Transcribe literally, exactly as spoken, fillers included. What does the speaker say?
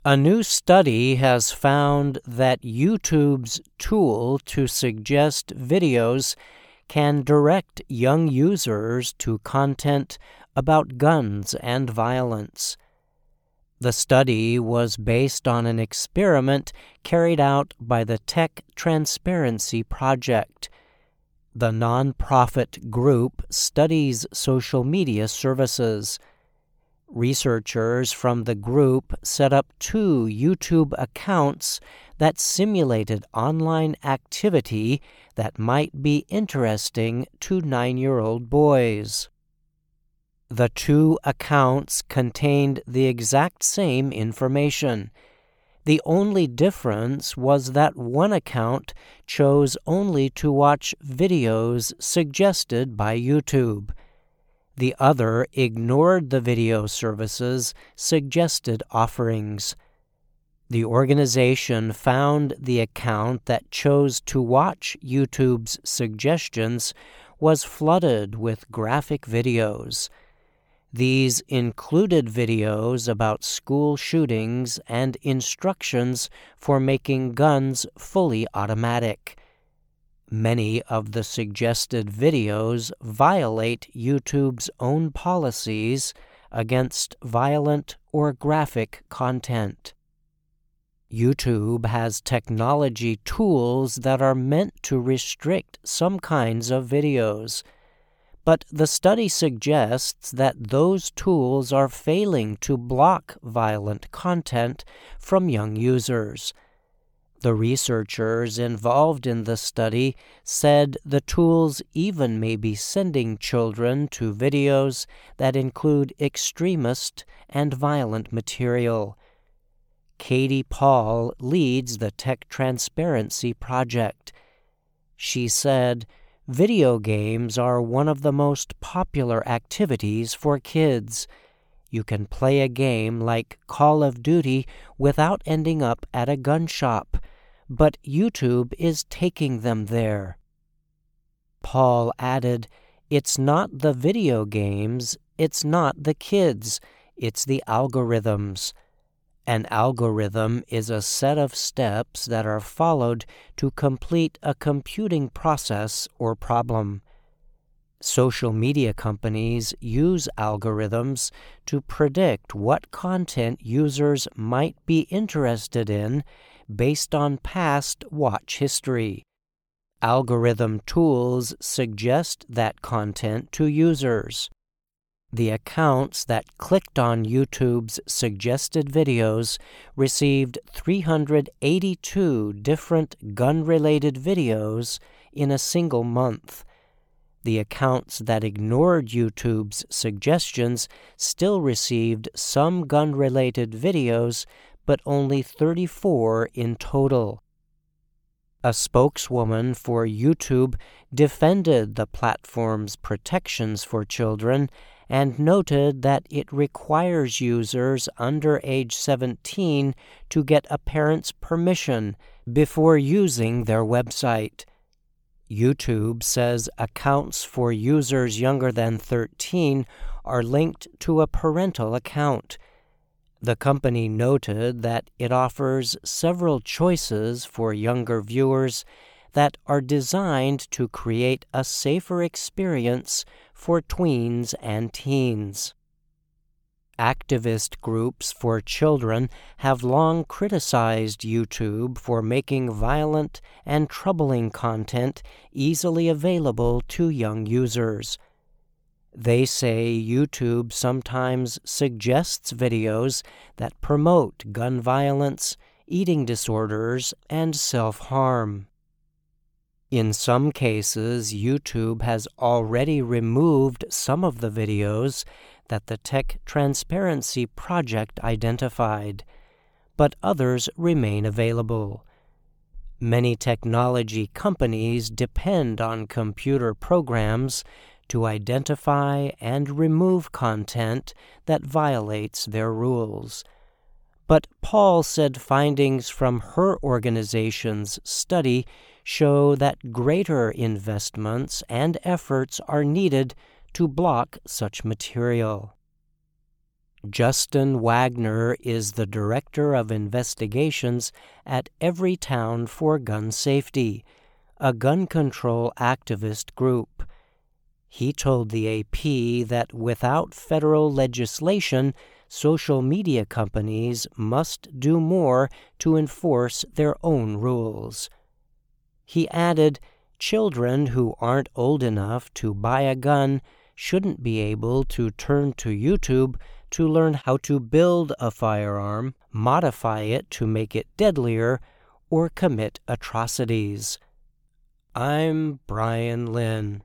A new study has found that YouTube's tool to suggest videos can direct young users to content about guns and violence. The study was based on an experiment carried out by the Tech Transparency Project. The nonprofit group studies social media services. Researchers from the group set up two YouTube accounts that simulated online activity that might be interesting to nine-year-old boys. The two accounts contained the exact same information. The only difference was that one account chose only to watch videos suggested by YouTube. The other ignored the video services' suggested offerings. The organization found the account that chose to watch YouTube's suggestions was flooded with graphic videos. These included videos about school shootings and instructions for making guns fully automatic. Many of the suggested videos violate YouTube's own policies against violent or graphic content. YouTube has technology tools that are meant to restrict some kinds of videos, but the study suggests that those tools are failing to block violent content from young users. The researchers involved in the study said the tools even may be sending children to videos that include extremist and violent material. Katie Paul leads the Tech Transparency Project. She said, "Video games are one of the most popular activities for kids. You can play a game like Call of Duty without ending up at a gun shop, but YouTube is taking them there." Paul added, "It's not the video games, it's not the kids, it's the algorithms. An algorithm is a set of steps that are followed to complete a computing process or problem. Social media companies use algorithms to predict what content users might be interested in based on past watch history. Algorithm tools suggest that content to users. The accounts that clicked on YouTube's suggested videos received three hundred eighty-two different gun-related videos in a single month. The accounts that ignored YouTube's suggestions still received some gun-related videos, but only thirty-four in total. A spokeswoman for YouTube defended the platform's protections for children and noted that it requires users under age seventeen to get a parent's permission before using their website. YouTube says accounts for users younger than thirteen are linked to a parental account. The company noted that it offers several choices for younger viewers that are designed to create a safer experience for tweens and teens. Activist groups for children have long criticized YouTube for making violent and troubling content easily available to young users. They say YouTube sometimes suggests videos that promote gun violence, eating disorders, and self-harm. In some cases, YouTube has already removed some of the videos that the Tech Transparency Project identified, but others remain available. Many technology companies depend on computer programs to identify and remove content that violates their rules. But Paul said findings from her organization's study show that greater investments and efforts are needed to block such material. Justin Wagner is the Director of Investigations at Everytown for Gun Safety, a gun control activist group. He told the A P that without federal legislation, social media companies must do more to enforce their own rules. He added, children who aren't old enough to buy a gun shouldn't be able to turn to YouTube to learn how to build a firearm, modify it to make it deadlier, or commit atrocities. I'm Brian Lynn.